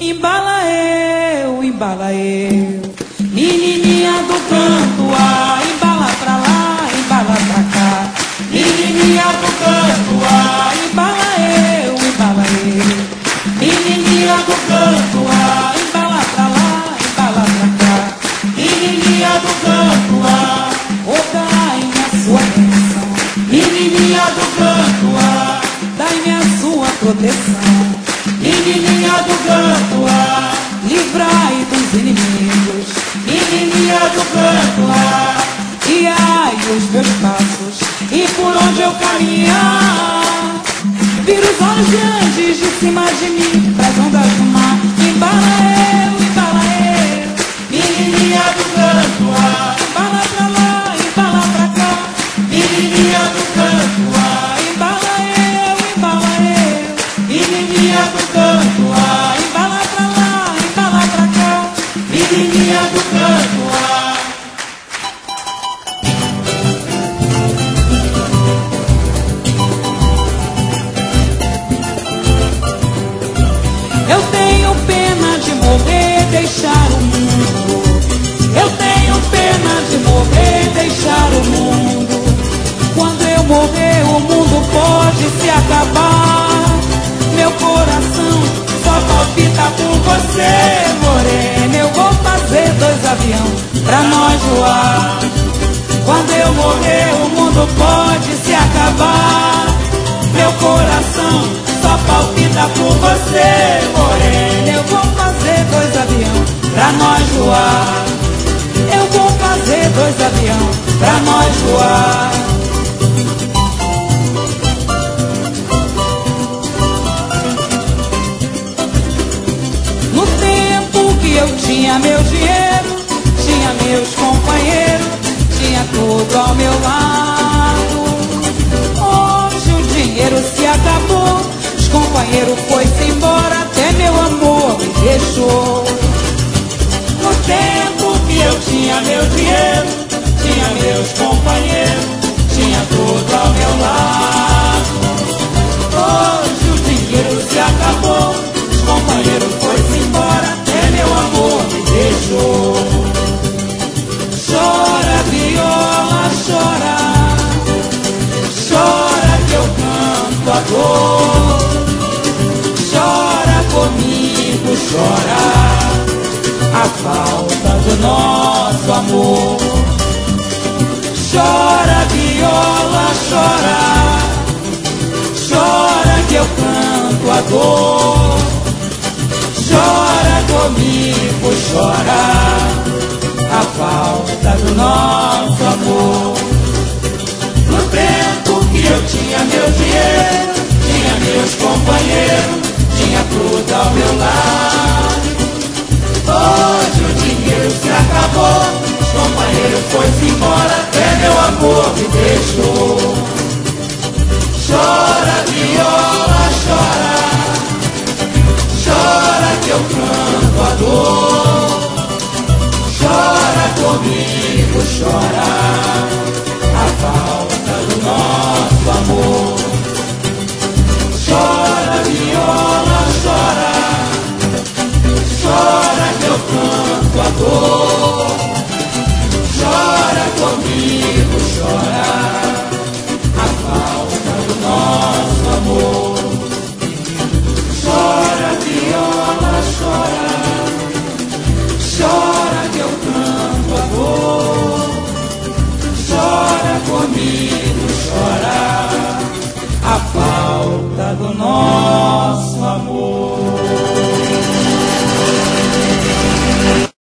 embala eu. Menininha do canto A, embala pra lá, embala pra cá. Menininha do canto A, embala eu, embala eu. Menininha do canto A, embala pra lá, embala pra cá. Menininha do canto A, oh, dai-me a sua bênção. Menininha do canto A, dai-me a sua proteção. Menininha do canto A, livrai dos inimigos. Menininha do canto A, guiai os meus passos, e por onde eu caminhar, vira os olhos grandes de cima de mim, pras ondas do mar. Embala eu, embala eu. Menininha do canto A, embala pra lá, embala pra cá. Menininha do canto A, embala eu, embala eu. Menininha do canto A, embala pra lá, embala pra cá. Menininha do canto A. Eu tenho pena de morrer, deixar o mundo. Eu tenho pena de morrer, deixar o mundo. Quando eu morrer, o mundo pode se acabar. Meu coração só palpita por você, morena. Eu vou fazer 2 aviões pra nós voar. Quando eu morrer, o mundo pode se acabar. Meu coração só palpita por você, morena. Eu vou fazer 2 aviões pra nós voar. Eu vou fazer 2 aviões pra nós voar. No tempo que eu tinha meu dinheiro, tinha meus companheiros, tinha tudo ao meu lado. Hoje o dinheiro se acabou, os companheiros foi-se embora, até meu amor me deixou. No tempo que eu tinha meu dinheiro, tinha meus companheiros, tinha tudo ao meu lado. Hoje o dinheiro se acabou, os companheiros foi-se embora, até meu amor me deixou. Chora, viola, chora, chora que eu canto a dor. Chora comigo, chora a falta do nosso amor. Chora, viola, chora, chora que eu canto a dor. Chora comigo, chora a falta do nosso amor. No tempo que eu tinha meu dinheiro, tinha meus companheiros, tinha tudo ao meu lado. Hoje o dinheiro se acabou, os companheiros foi-se embora, até meu amor me deixou. Chora, viola, chora, chora que eu canto a dor. Chora comigo, chora a falta do nosso amor. Chora, viola, chora, chora que eu canto a dor. Chora comigo, chora